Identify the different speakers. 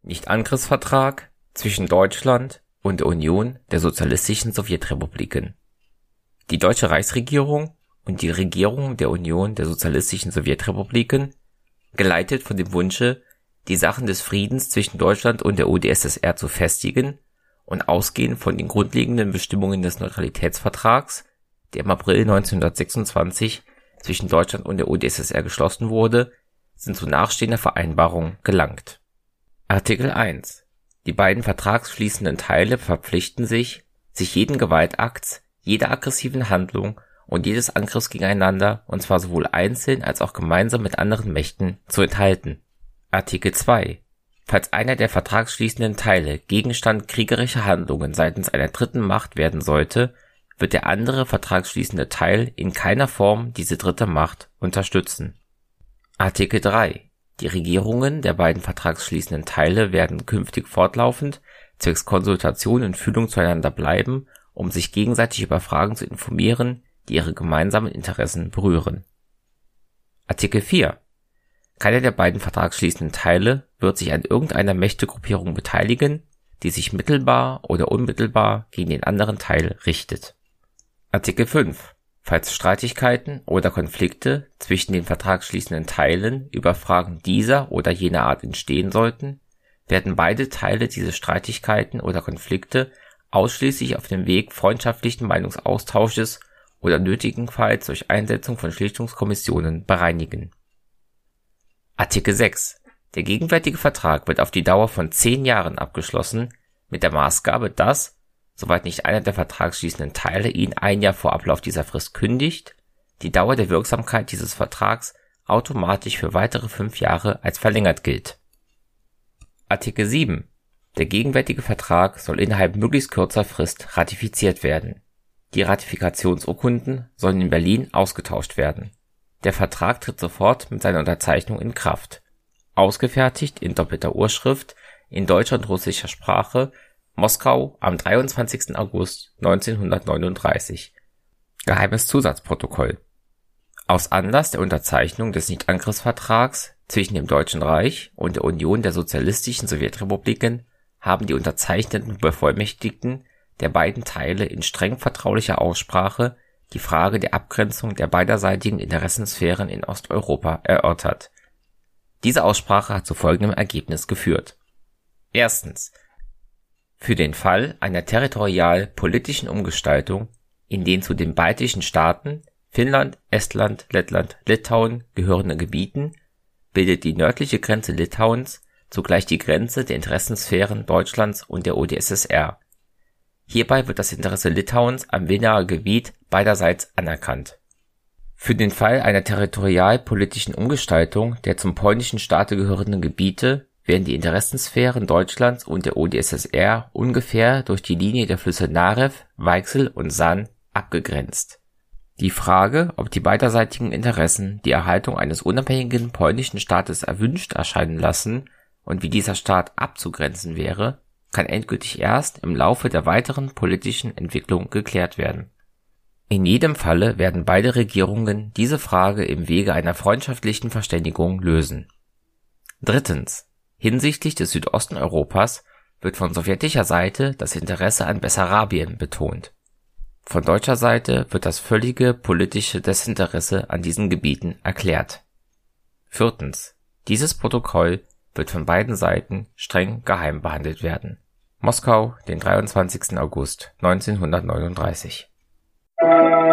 Speaker 1: Nichtangriffsvertrag zwischen Deutschland und der Union der sozialistischen Sowjetrepubliken. Die deutsche Reichsregierung und die Regierung der Union der sozialistischen Sowjetrepubliken, geleitet von dem Wunsche, die Sachen des Friedens zwischen Deutschland und der UdSSR zu festigen und ausgehend von den grundlegenden Bestimmungen des Neutralitätsvertrags, der im April 1926 zwischen Deutschland und der UdSSR geschlossen wurde, sind zu nachstehender Vereinbarung gelangt. Artikel 1. Die beiden vertragsschließenden Teile verpflichten sich jeden Gewaltakts, jeder aggressiven Handlung und jedes Angriffs gegeneinander, und zwar sowohl einzeln als auch gemeinsam mit anderen Mächten, zu enthalten. Artikel 2. Falls einer der vertragsschließenden Teile Gegenstand kriegerischer Handlungen seitens einer dritten Macht werden sollte, wird der andere vertragsschließende Teil in keiner Form diese dritte Macht unterstützen. Artikel 3. Die Regierungen der beiden vertragsschließenden Teile werden künftig fortlaufend zwecks Konsultation und Fühlung zueinander bleiben, um sich gegenseitig über Fragen zu informieren, die ihre gemeinsamen Interessen berühren. Artikel 4. Keiner der beiden vertragsschließenden Teile wird sich an irgendeiner Mächtegruppierung beteiligen, die sich mittelbar oder unmittelbar gegen den anderen Teil richtet. Artikel 5. Falls Streitigkeiten oder Konflikte zwischen den vertragsschließenden Teilen über Fragen dieser oder jener Art entstehen sollten, werden beide Teile diese Streitigkeiten oder Konflikte ausschließlich auf dem Weg freundschaftlichen Meinungsaustausches oder nötigenfalls durch Einsetzung von Schlichtungskommissionen bereinigen. Artikel 6. Der gegenwärtige Vertrag wird auf die Dauer von 10 Jahren abgeschlossen, mit der Maßgabe, dass, soweit nicht einer der vertragsschließenden Teile ihn ein Jahr vor Ablauf dieser Frist kündigt, die Dauer der Wirksamkeit dieses Vertrags automatisch für weitere 5 Jahre als verlängert gilt. Artikel 7. Der gegenwärtige Vertrag soll innerhalb möglichst kurzer Frist ratifiziert werden. Die Ratifikationsurkunden sollen in Berlin ausgetauscht werden. Der Vertrag tritt sofort mit seiner Unterzeichnung in Kraft. Ausgefertigt in doppelter Urschrift in deutscher und russischer Sprache, Moskau am 23. August 1939. Geheimes Zusatzprotokoll. Aus Anlass der Unterzeichnung des Nichtangriffsvertrags zwischen dem Deutschen Reich und der Union der sozialistischen Sowjetrepubliken haben die unterzeichnenden Bevollmächtigten der beiden Teile in streng vertraulicher Aussprache die Frage der Abgrenzung der beiderseitigen Interessensphären in Osteuropa erörtert. Diese Aussprache hat zu folgendem Ergebnis geführt. Erstens. Für den Fall einer territorial-politischen Umgestaltung in den zu den baltischen Staaten Finnland, Estland, Lettland, Litauen gehörenden Gebieten bildet die nördliche Grenze Litauens zugleich die Grenze der Interessensphären Deutschlands und der UdSSR. Hierbei wird das Interesse Litauens am Wiener Gebiet beiderseits anerkannt. Für den Fall einer territorial-politischen Umgestaltung der zum polnischen Staate gehörenden Gebiete werden die Interessensphären Deutschlands und der UdSSR ungefähr durch die Linie der Flüsse Narew, Weichsel und San abgegrenzt. Die Frage, ob die beiderseitigen Interessen die Erhaltung eines unabhängigen polnischen Staates erwünscht erscheinen lassen und wie dieser Staat abzugrenzen wäre, kann endgültig erst im Laufe der weiteren politischen Entwicklung geklärt werden. In jedem Falle werden beide Regierungen diese Frage im Wege einer freundschaftlichen Verständigung lösen. Drittens. Hinsichtlich des Südosten Europas wird von sowjetischer Seite das Interesse an Bessarabien betont. Von deutscher Seite wird das völlige politische Desinteresse an diesen Gebieten erklärt. Viertens. Dieses Protokoll wird von beiden Seiten streng geheim behandelt werden. Moskau, den 23. August 1939.